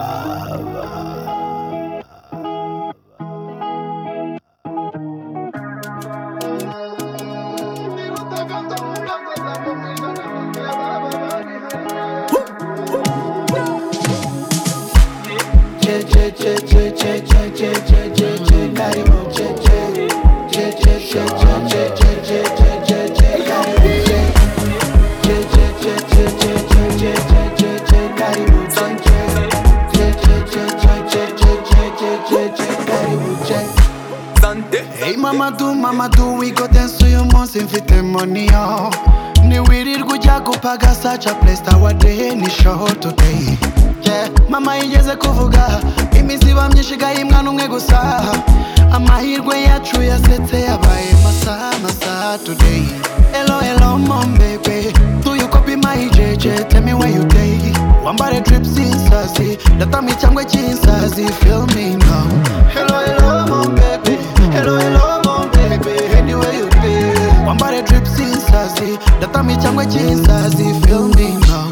Hey mama do, we go dance to your mom sin fit the money oh. Ni wirirwa ujya gupaga such a place our day ni show today. Yeah, mama yigeze kuvuga iminsi iba myinshi igahimwa n'umwe gusa. Amahirwe yacu yasetse yabaye masa today. Hello mom baby, do you copy my JJ? Tell me where you take. Wambare drip sinsazi, datami cyangwa cyinsazi, feel me now. Hello mom baby, hello mom baby, anywhere you be. Wambare drip sinsazi, datami cyangwa cyinsazi, feel me now.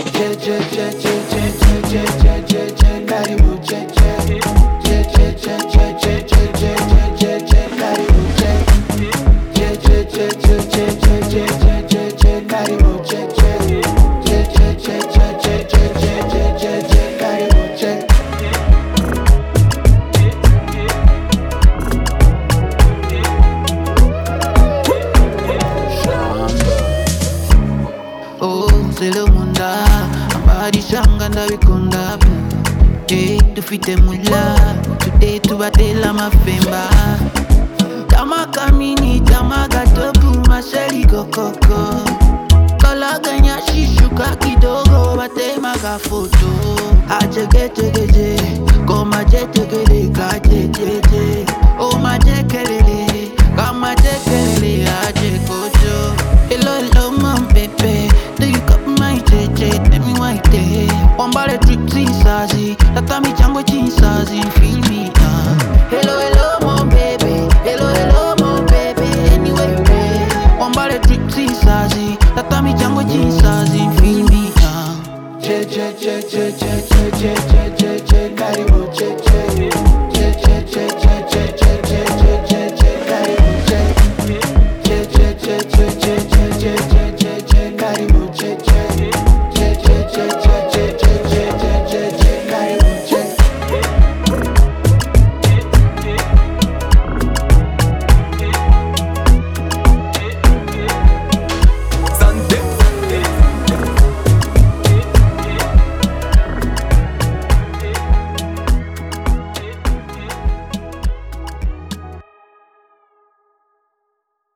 Selumunda ambari shanga ndabikunda dufite mula today tubatela mafemba kama kamini kama gatopu masheri kokoko kalaganya shishuka kidogo batema gafoto achegechegeje koma chetegele kachecheche o machekelele kama chekelele achekocho hello mom baby, do you got my JJ? Tell me why they wambare drip sinsazi, datami cyangwa cyinsazi, feel me hello mom baby, hello mom baby, anyway you be wambare drip sinsazi, datami cyangwa cyinsazi, feel me